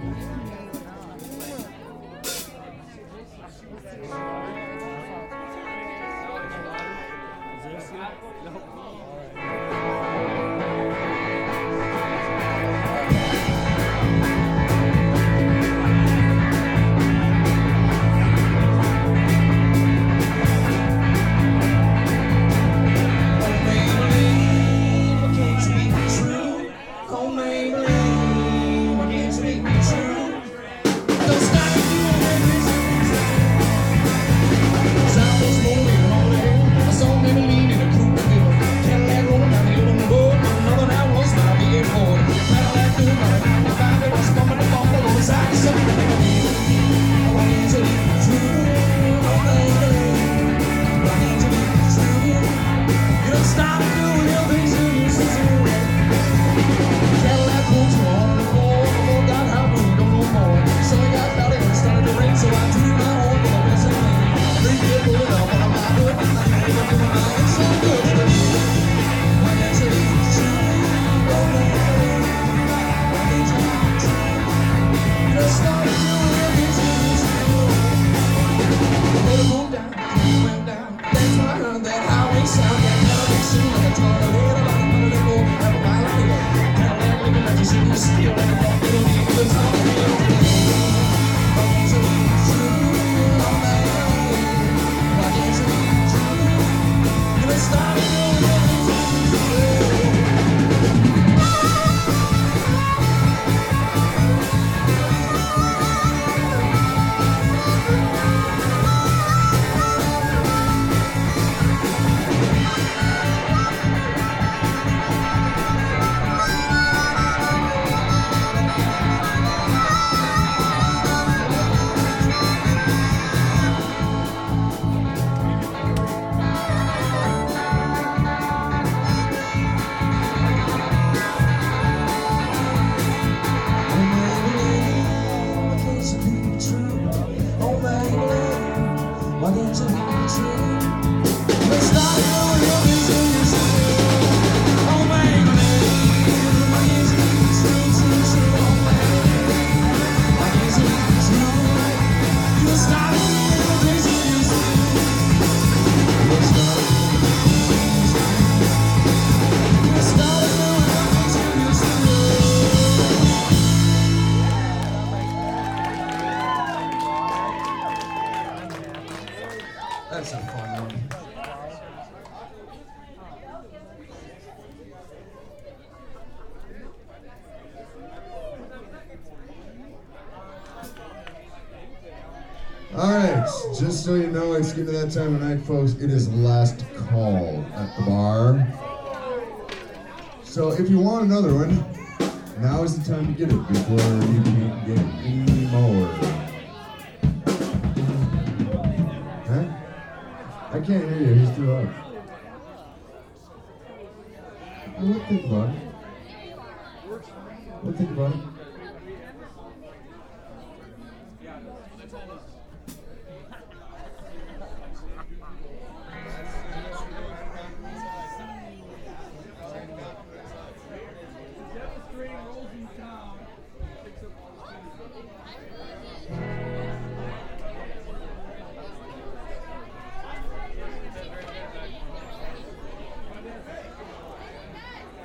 That's a fun one. All right, just so you know, it's getting to that time of night, folks. It is last call at the bar. So if you want another one, now is the time to get it before you can't get any more. Huh? I can't hear you. He's too loud. We'll think about it.